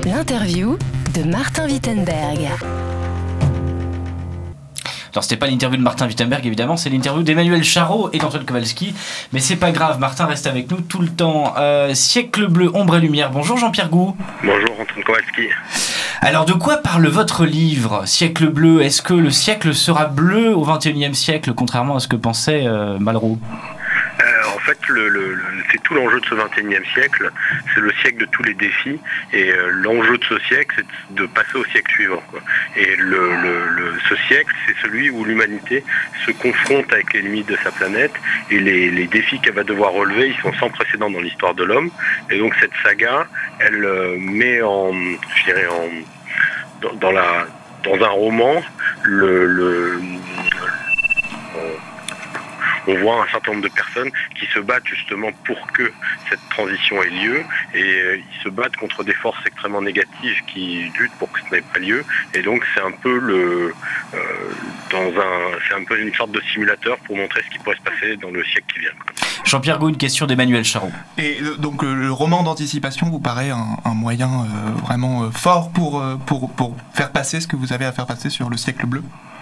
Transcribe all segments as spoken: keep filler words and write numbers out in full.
L'interview de Martin Wittenberg. Alors c'était pas l'interview de Martin Wittenberg évidemment, c'est l'interview d'Emmanuel Charot et d'Antoine Kowalski, mais c'est pas grave, Martin reste avec nous tout le temps. Euh, Siècle bleu, ombre et lumière. Bonjour Jean-Pierre Gou. Bonjour Antoine Kowalski. Alors de quoi parle votre livre Siècle bleu? Est-ce que le siècle sera bleu au vingt et unième siècle, contrairement à ce que pensait euh, Malraux? Euh, en fait, le, le, le, c'est tout l'enjeu de ce vingt et unième siècle, c'est le siècle de tous les défis, et euh, l'enjeu de ce siècle, c'est de passer au siècle suivant, quoi. Et le, le, le, ce siècle, c'est celui où l'humanité se confronte avec les limites de sa planète, et les, les défis qu'elle va devoir relever, ils sont sans précédent dans l'histoire de l'homme. Et donc cette saga, elle euh, met en, je dirais, en, dans, dans, la, dans un roman, le... le on voit un certain nombre de personnes qui se battent justement pour que cette transition ait lieu, et euh, ils se battent contre des forces extrêmement négatives qui luttent pour que ce n'ait pas lieu. Et donc c'est un peu le euh, dans un c'est un peu une sorte de simulateur pour montrer ce qui pourrait se passer dans le siècle qui vient, quoi. Jean-Pierre Gou, une question d'Emmanuel Charot. Et donc le roman d'anticipation vous paraît un, un moyen euh, vraiment euh, fort pour, euh, pour, pour faire passer ce que vous avez à faire passer sur le siècle bleu?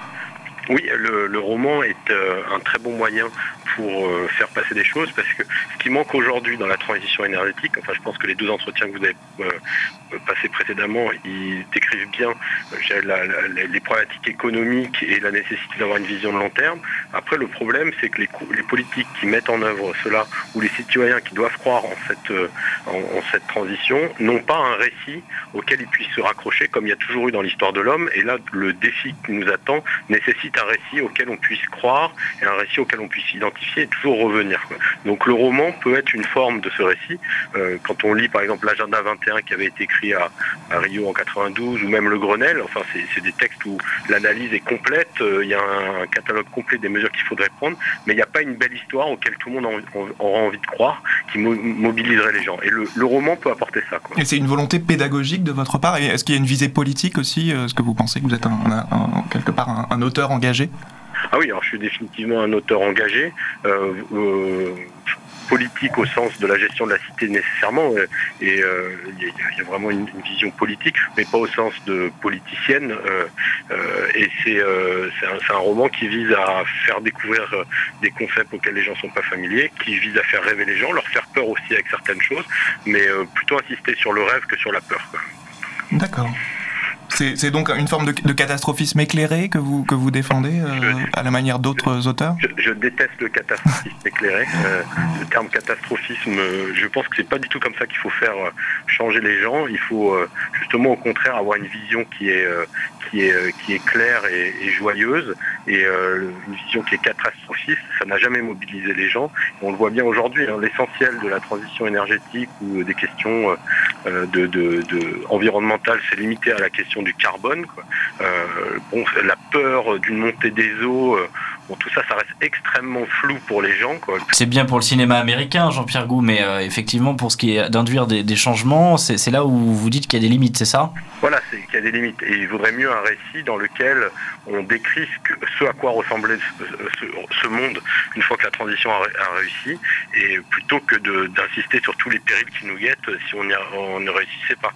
Oui, le, le roman est euh, un très bon moyen pour euh, faire passer des choses, parce que ce qui manque aujourd'hui dans la transition énergétique, enfin je pense que les deux entretiens que vous avez euh, passés précédemment, ils décrivent bien euh, la, la, les problématiques économiques et la nécessité d'avoir une vision de long terme. Après, le problème, c'est que les, les politiques qui mettent en œuvre cela, ou les citoyens qui doivent croire en cette, euh, en, en cette transition, n'ont pas un récit auquel ils puissent se raccrocher, comme il y a toujours eu dans l'histoire de l'homme. Et là, le défi qui nous attend nécessite un récit auquel on puisse croire et un récit auquel on puisse identifier et toujours revenir, quoi. Donc le roman peut être une forme de ce récit. Euh, quand on lit par exemple l'agenda vingt et un qui avait été écrit à, à Rio en quatre-vingt-douze, ou même le Grenelle, enfin c'est, c'est des textes où l'analyse est complète, euh, il y a un, un catalogue complet des mesures qu'il faudrait prendre, mais il n'y a pas une belle histoire auquel tout le monde a, aura envie de croire, qui mo- mobiliserait les gens. Et le, le roman peut apporter ça, quoi. Et c'est une volonté pédagogique de votre part? Et est-ce qu'il y a une visée politique aussi? Est-ce que vous pensez que vous êtes un, un, un, quelque part un, un auteur engagé? Ah oui, alors je suis définitivement un auteur engagé, euh, euh, politique au sens de la gestion de la cité nécessairement, euh, et il euh, y, y a vraiment une, une vision politique, mais pas au sens de politicienne, euh, euh, et c'est, euh, c'est, un, c'est un roman qui vise à faire découvrir euh, des concepts auxquels les gens ne sont pas familiers, qui vise à faire rêver les gens, leur faire peur aussi avec certaines choses, mais euh, plutôt insister sur le rêve que sur la peur, quoi. D'accord. C'est, c'est donc une forme de, de catastrophisme éclairé que vous, que vous défendez euh, je, à la manière d'autres je, auteurs? je, je déteste le catastrophisme éclairé. Euh, le terme catastrophisme, je pense que c'est pas du tout comme ça qu'il faut faire changer les gens. Il faut euh, justement au contraire avoir une vision qui est, euh, qui est, euh, qui est claire et, et joyeuse. Et euh, une vision qui est catastrophiste, ça n'a jamais mobilisé les gens. Et on le voit bien aujourd'hui, hein, l'essentiel de la transition énergétique ou des questions euh, de, de, de environnementales, c'est limité à la question du carbone, quoi. Euh, bon, la peur d'une montée des eaux, euh, bon, tout ça, ça reste extrêmement flou pour les gens, quoi. C'est bien pour le cinéma américain, Jean-Pierre Gou, mais euh, effectivement, pour ce qui est d'induire des, des changements, c'est, c'est là où vous dites qu'il y a des limites, c'est ça? Voilà, c'est qu'il y a des limites. Et il vaudrait mieux un récit dans lequel on décrit ce, que, ce à quoi ressemblait ce, ce, ce monde une fois que la transition a, a réussi, et plutôt que de, d'insister sur tous les périls qui nous guettent si on, y a, on ne réussissait pas.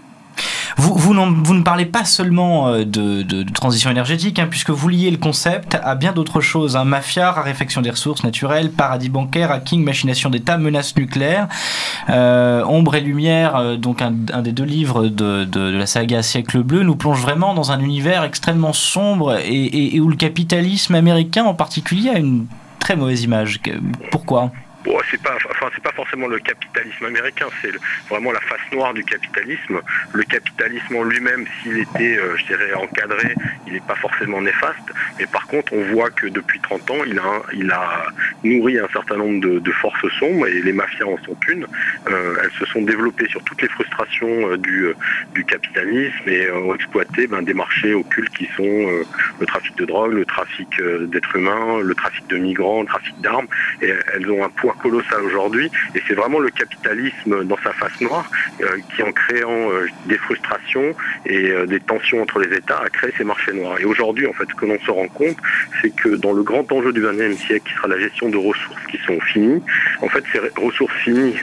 Vous, vous, vous ne parlez pas seulement de, de, de transition énergétique, hein, puisque vous liez le concept à bien d'autres choses. Hein. Mafia, raréfaction des ressources naturelles, paradis bancaire, hacking, machination d'État, menace nucléaire, euh, ombre et lumière, euh, donc un, un des deux livres de, de, de la saga Siècle bleu, nous plonge vraiment dans un univers extrêmement sombre et, et, et où le capitalisme américain en particulier a une très mauvaise image. Pourquoi ? Bon, c'est pas, enfin, c'est pas forcément le capitalisme américain, c'est le, vraiment la face noire du capitalisme. Le capitalisme en lui-même, s'il était, euh, je dirais, encadré, il n'est pas forcément néfaste. Mais par contre, on voit que depuis trente ans, il a, il a nourri un certain nombre de, de forces sombres, et les mafias en sont une. Euh, elles se sont développées sur toutes les frustrations euh, du, euh, du capitalisme, et euh, ont exploité ben, des marchés occultes qui sont euh, le trafic de drogue, le trafic euh, d'êtres humains, le trafic de migrants, le trafic d'armes. Et elles ont un poids colossal aujourd'hui, et c'est vraiment le capitalisme dans sa face noire euh, qui, en créant euh, des frustrations et euh, des tensions entre les États, a créé ces marchés noirs. Et aujourd'hui, en fait, ce que l'on se rend compte, c'est que dans le grand enjeu du vingt et unième siècle, qui sera la gestion de ressources qui sont finies, en fait, ces ressources finies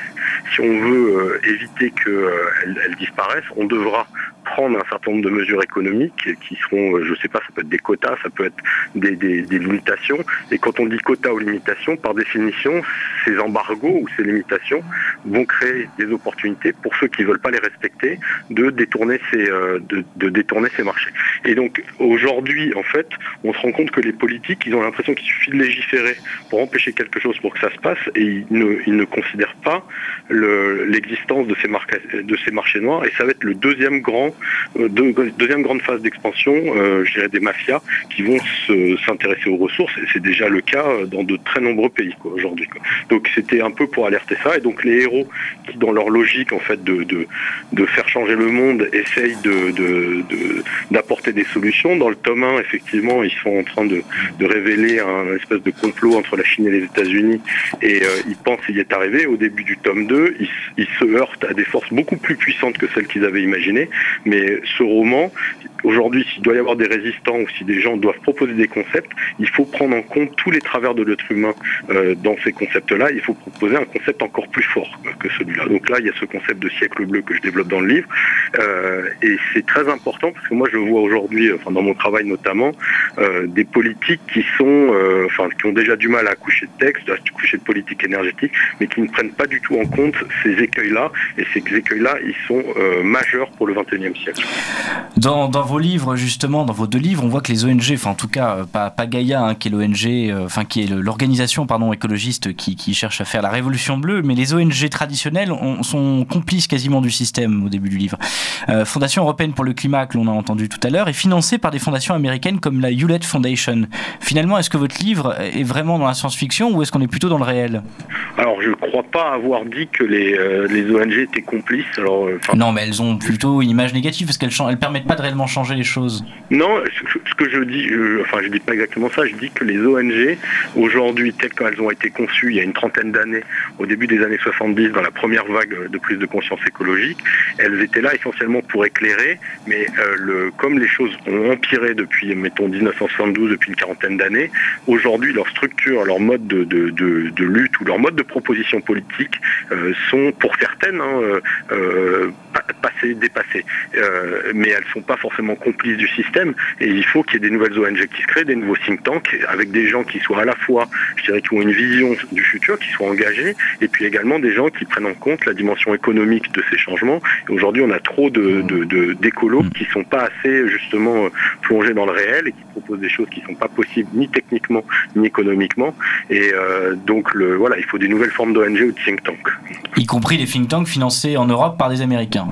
si on veut euh, éviter qu'elles euh, elles disparaissent, on devra prendre un certain nombre de mesures économiques qui seront, je sais pas, ça peut être des quotas, ça peut être des, des, des limitations. Et quand on dit quotas ou limitations, par définition, ces embargos ou ces limitations vont créer des opportunités pour ceux qui veulent pas les respecter de détourner ces, euh, de, de détourner ces marchés. Et donc aujourd'hui, en fait, on se rend compte que les politiques, ils ont l'impression qu'il suffit de légiférer pour empêcher quelque chose pour que ça se passe, et ils ne, ils ne considèrent pas le, l'existence de ces, marques, de ces marchés noirs. Et ça va être le deuxième grand Deux, deuxième grande phase d'expansion, euh, je dirais des mafias qui vont se, s'intéresser aux ressources, et c'est déjà le cas dans de très nombreux pays quoi, aujourd'hui. Quoi. Donc c'était un peu pour alerter ça, et donc les héros qui, dans leur logique en fait de, de, de faire changer le monde, essayent de, de, de, d'apporter des solutions. Dans le tome un, effectivement, ils sont en train de, de révéler un espèce de complot entre la Chine et les États-Unis, et euh, ils pensent y est arrivé. Au début du tome deux, ils, ils se heurtent à des forces beaucoup plus puissantes que celles qu'ils avaient imaginées. Mais ce roman, aujourd'hui, s'il doit y avoir des résistants ou si des gens doivent proposer des concepts, il faut prendre en compte tous les travers de l'être humain euh, dans ces concepts-là. Il faut proposer un concept encore plus fort que celui-là. Donc là, il y a ce concept de siècle bleu que je développe dans le livre. Euh, et c'est très important parce que moi, je vois aujourd'hui, enfin, dans mon travail notamment, euh, des politiques qui sont, euh, enfin, qui ont déjà du mal à accoucher de texte, à accoucher de politique énergétique, mais qui ne prennent pas du tout en compte ces écueils-là. Et ces écueils-là, ils sont euh, majeurs pour le vingt et unième siècle. Dans, dans vos livres, justement, dans vos deux livres, on voit que les O N G, enfin en tout cas, pas, pas Gaïa, hein, qui est l'O N G, euh, enfin qui est l'organisation pardon, écologiste qui, qui cherche à faire la révolution bleue, mais les O N G traditionnelles on, sont complices quasiment du système au début du livre. Euh, Fondation européenne pour le climat, que l'on a entendu tout à l'heure, est financée par des fondations américaines comme la Hewlett Foundation. Finalement, est-ce que votre livre est vraiment dans la science-fiction ou est-ce qu'on est plutôt dans le réel ? Alors, je ne crois pas avoir dit que les, euh, les O N G étaient complices. Alors, euh, non, mais elles ont plutôt une image négative parce qu'elles ne permettent pas de réellement changer les choses. Non, ce que je dis, je, enfin je dis pas exactement ça, je dis que les O N G, aujourd'hui, telles qu'elles ont été conçues il y a une trentaine d'années, au début des années soixante-dix, dans la première vague de prise de conscience écologique, elles étaient là essentiellement pour éclairer, mais euh, le, comme les choses ont empiré depuis, mettons, dix-neuf cent soixante-douze, depuis une quarantaine d'années, aujourd'hui, leur structure, leur mode de, de, de, de lutte ou leur mode de proposition politique euh, sont, pour certaines, hein, euh, passées, dépassées. Euh, mais elles ne sont pas forcément complices du système, et il faut qu'il y ait des nouvelles O N G qui se créent, des nouveaux think tanks, avec des gens qui soient à la fois, je dirais, qui ont une vision du futur, qui soient engagés, et puis également des gens qui prennent en compte la dimension économique de ces changements. Et aujourd'hui, on a trop de, de, de, d'écolos qui ne sont pas assez, justement, plongés dans le réel, et qui proposent des choses qui ne sont pas possibles, ni techniquement, ni économiquement. Et euh, donc, le, voilà, il faut des nouvelles formes d'O N G ou de think tanks. Y compris les think tanks financés en Europe par des Américains.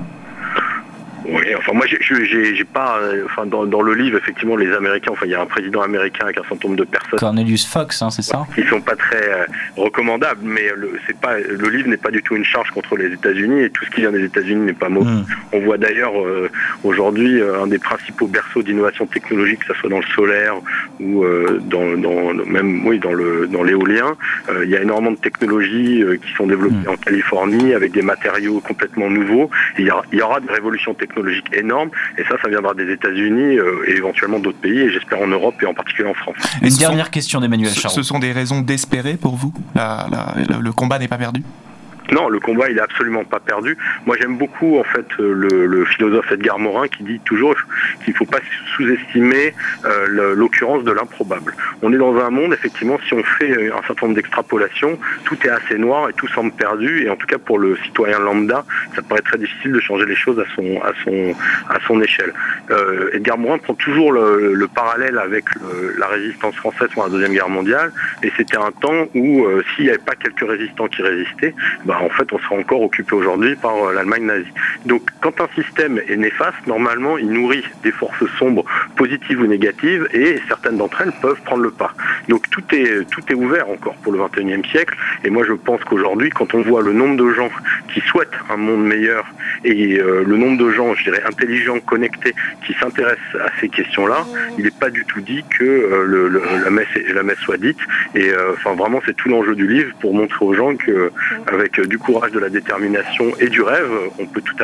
Oui, enfin moi j'ai, j'ai, j'ai pas, euh, enfin dans, dans le livre effectivement les Américains, enfin il y a un président américain avec un certain nombre de personnes. Cornelius Fox, hein, c'est ça. Qui sont pas très euh, recommandables, mais le, c'est pas, le livre n'est pas du tout une charge contre les États-Unis, et tout ce qui vient des États-Unis n'est pas mauvais. Mm. On voit d'ailleurs euh, aujourd'hui euh, un des principaux berceaux d'innovation technologique, que ce soit dans le solaire ou euh, dans, dans même oui dans le dans l'éolien, euh, il y a énormément de technologies euh, qui sont développées mm. en Californie avec des matériaux complètement nouveaux. Et il y, il y aura des révolutions technologiques énorme, et ça, ça viendra des États-Unis euh, et éventuellement d'autres pays, et j'espère en Europe et en particulier en France. Une dernière sont, question d'Emmanuel Charron. Ce sont des raisons d'espérer pour vous ? la, la, Le combat n'est pas perdu ? Non, le combat, il est absolument pas perdu. Moi, j'aime beaucoup, en fait, le, le philosophe Edgar Morin qui dit toujours qu'il faut pas sous-estimer euh, l'occurrence de l'improbable. On est dans un monde, effectivement, si on fait un certain nombre d'extrapolations, tout est assez noir et tout semble perdu. Et en tout cas, pour le citoyen lambda, ça paraît très difficile de changer les choses à son, à son, à son échelle. Euh, Edgar Morin prend toujours le, le parallèle avec le, la résistance française pendant la Deuxième Guerre mondiale. Et c'était un temps où, euh, s'il n'y avait pas quelques résistants qui résistaient, bah, en fait, on sera encore occupé aujourd'hui par euh, l'Allemagne nazie. Donc, quand un système est néfaste, normalement, il nourrit des forces sombres, positives ou négatives, et certaines d'entre elles peuvent prendre le pas. Donc, tout est, tout est ouvert encore pour le vingt et unième siècle. Et moi, je pense qu'aujourd'hui, quand on voit le nombre de gens qui souhaitent un monde meilleur et euh, le nombre de gens, je dirais, intelligents, connectés, qui s'intéressent à ces questions-là, il n'est pas du tout dit que euh, le, le, la, messe, la messe soit dite. Et euh, enfin, vraiment, c'est tout l'enjeu du livre pour montrer aux gens qu'avec euh, du courage, de la détermination et du rêve, on peut tout à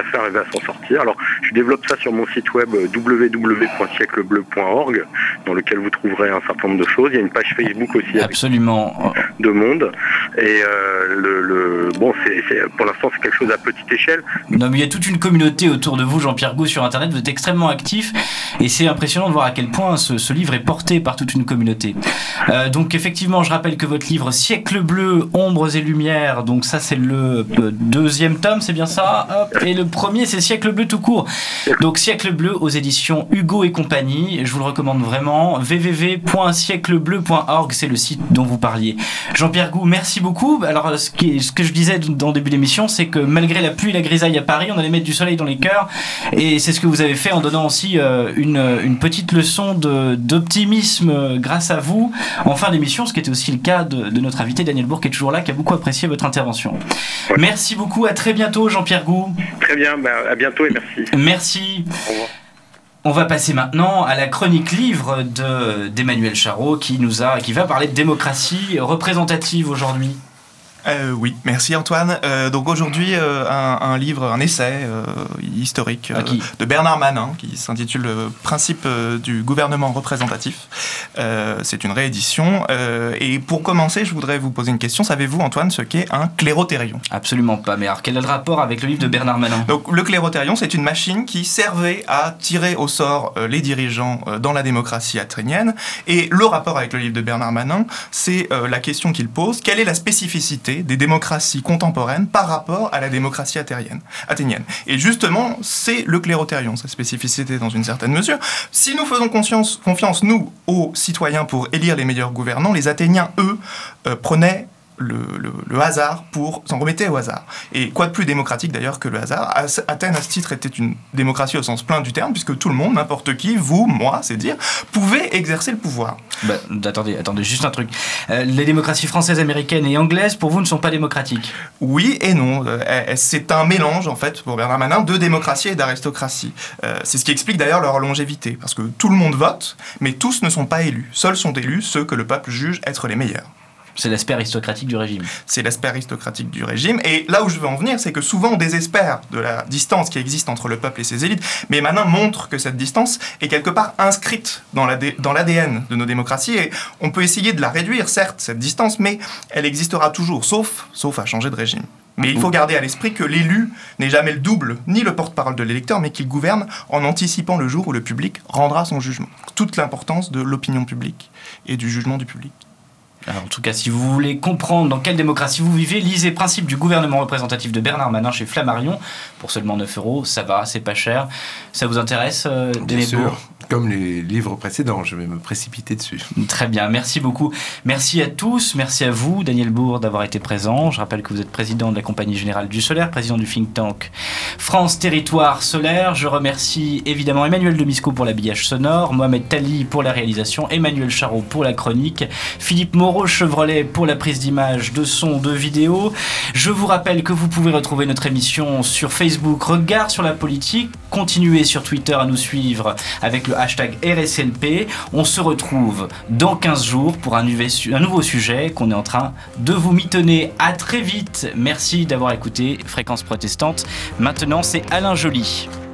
fait arriver à s'en sortir. Alors, je développe ça sur mon site web w w w point siècle bleu point org, dans lequel vous trouverez un certain nombre de choses. Il y a une page Facebook aussi. Absolument. De monde. Et euh, le, le bon, c'est, c'est pour l'instant c'est quelque chose à petite échelle. Non, mais il y a toute une communauté autour de vous, Jean-Pierre Gaud, sur Internet. Vous êtes extrêmement actif, et c'est impressionnant de voir à quel point ce, ce livre est porté par toute une communauté. Euh, donc effectivement, je rappelle que votre livre Siècle bleu, ombres et lumières, donc ça c'est le deuxième tome, c'est bien ça. Hop. Et le premier c'est Siècle bleu tout court. Donc Siècle bleu aux éditions Hugo et compagnie. Je vous le recommande vraiment. w w w point siècle bleu point org, c'est le site dont vous parliez. Jean-Pierre Gaud, merci beaucoup. Alors ce, qui est, ce que je disais dans le début de l'émission, c'est que malgré la pluie et la grisaille à Paris, on allait mettre du soleil dans les cœurs, et c'est ce que vous avez fait en donnant aussi euh, une, une petite leçon de, d'optimisme grâce à vous en fin d'émission, ce qui était aussi le cas de, de notre invité Daniel Bourg, qui est toujours là, qui a beaucoup apprécié votre intervention. Ouais. Merci beaucoup, à très bientôt Jean-Pierre Gaud. Très bien, bah, à bientôt et merci. Merci. Au revoir. On va passer maintenant à la chronique livre de, d'Emmanuel Charot, qui nous a, qui va parler de démocratie représentative aujourd'hui. Euh, oui, merci Antoine. Euh, donc aujourd'hui, euh, un, un livre, un essai euh, historique euh, de Bernard Manin qui s'intitule Le principe euh, du gouvernement représentatif. Euh, c'est une réédition. Euh, et pour commencer, je voudrais vous poser une question. Savez-vous, Antoine, ce qu'est un clérotérion ? Absolument pas. Mais alors, quel est le rapport avec le livre de Bernard Manin ? Donc, le clérotérion, c'est une machine qui servait à tirer au sort euh, les dirigeants euh, dans la démocratie athénienne. Et le rapport avec le livre de Bernard Manin, c'est euh, la question qu'il pose. Quelle est la spécificité des démocraties contemporaines par rapport à la démocratie athénienne. athénienne. Et justement, c'est le clérotérion, sa spécificité dans une certaine mesure. Si nous faisons conscience, confiance, nous, aux citoyens pour élire les meilleurs gouvernants, les Athéniens, eux, euh, prenaient Le, le, le hasard pour s'en remettre au hasard. Et quoi de plus démocratique d'ailleurs que le hasard ? Athènes, à ce titre, était une démocratie au sens plein du terme, puisque tout le monde, n'importe qui, vous, moi, c'est dire, pouvait exercer le pouvoir. Bah, attendez, attendez, juste un truc. Euh, les démocraties françaises, américaines et anglaises, pour vous, ne sont pas démocratiques ? Oui et non. Euh, c'est un mélange, en fait, pour Bernard Manin, de démocratie et d'aristocratie. Euh, c'est ce qui explique d'ailleurs leur longévité, parce que tout le monde vote, mais tous ne sont pas élus. Seuls sont élus ceux que le peuple juge être les meilleurs. C'est l'aspect aristocratique du régime. C'est l'aspect aristocratique du régime. Et là où je veux en venir, c'est que souvent on désespère de la distance qui existe entre le peuple et ses élites. Mais Manin montre que cette distance est quelque part inscrite dans l'A D N de nos démocraties. Et on peut essayer de la réduire, certes, cette distance, mais elle existera toujours, sauf, sauf à changer de régime. Mais il faut garder à l'esprit que l'élu n'est jamais le double, ni le porte-parole de l'électeur, mais qu'il gouverne en anticipant le jour où le public rendra son jugement. Toute l'importance de l'opinion publique et du jugement du public. Alors, en tout cas, si vous voulez comprendre dans quelle démocratie vous vivez, lisez Principe du gouvernement représentatif de Bernard Manin chez Flammarion pour seulement neuf euros. Ça va, c'est pas cher. Ça vous intéresse, euh, Bien sûr. Comme les livres précédents, je vais me précipiter dessus. Très bien, merci beaucoup. Merci à tous, merci à vous, Daniel Bourg, d'avoir été présent. Je rappelle que vous êtes président de la Compagnie Générale du Solaire, président du think tank France Territoire Solaire. Je remercie évidemment Emmanuel Demisco pour l'habillage sonore, Mohamed Tali pour la réalisation, Emmanuel Charot pour la chronique, Philippe Moreau-Chevrolet pour la prise d'image, de son, de vidéo. Je vous rappelle que vous pouvez retrouver notre émission sur Facebook, Regard sur la politique. Continuez sur Twitter à nous suivre avec le hashtag R S L P. On se retrouve dans quinze jours pour un, un nouveau sujet qu'on est en train de vous mitonner. À très vite. Merci d'avoir écouté Fréquence Protestante. Maintenant, c'est Alain Joly.